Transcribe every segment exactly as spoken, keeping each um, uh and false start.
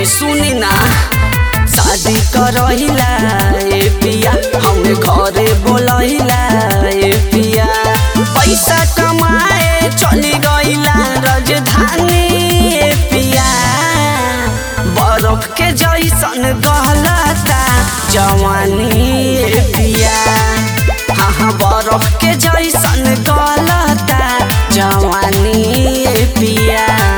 जी सुनी ना, शादी करहिला ए पिया, हमें घरे बोलहिला ए पिया। पैसा कमाए चली गइला राजधानी ए पिया, बर्फ के जैसन गहलता जवानी ए पिया। हाँ हाँ बर्फ के जैसन गहलता जवानी ए पिया।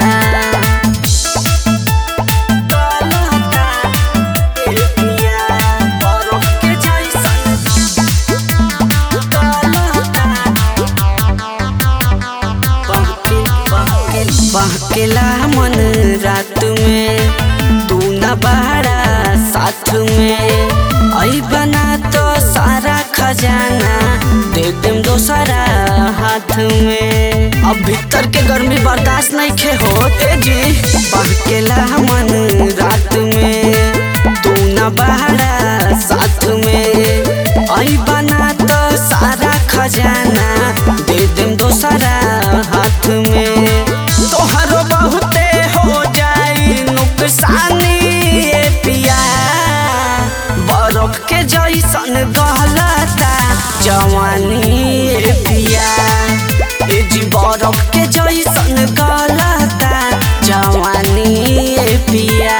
बहकेला मन रात में तू न बाड़ा साथ में, आई बना तो सारा खजाना दे देम दोसरा हाथ में। अब भीतर के गर्मी बर्दाश्त नहीं खे होते जी। बहकेला मन रात में तू न बाड़ा साथ में, आई बना तो सारा खजाना दे देम दोसरा हाथ में। तोहरो बहुते हो जाई नुकसानी ए पिया, बर्फ के जैसन गहलता जवानी ए पिया। ए जी बर्फ के जैसन गहलता जवानी ए पिया।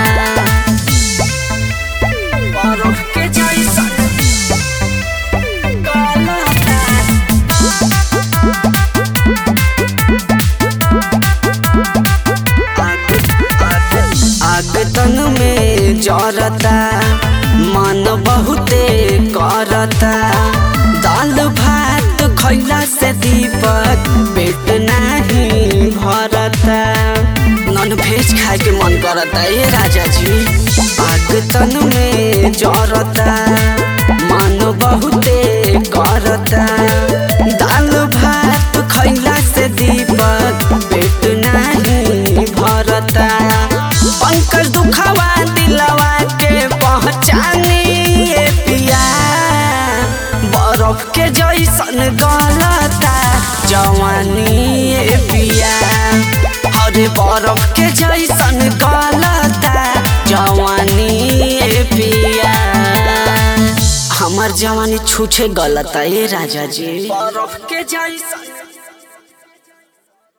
बर्फ के जैसन आग तन में जरता मन बहुते करता, दाल भात खैला से दीपक पेट नहीं भरता। नॉन वेज खाए के मन करता ए राजा जी। आग तन में जरता मन बहुते करता, दाल भात खैला से दीपक पेट नहीं भरता। पंकज दुखवा दिलवा के पहचानी ए पिया, बर्फ के जैसन गलता जवानी ए पिया। अरे बर्फ के जैसन गलता जवानी ए पिया। हमार जवानी छूछे गलता ए राजा जी। बर्फ के जैसन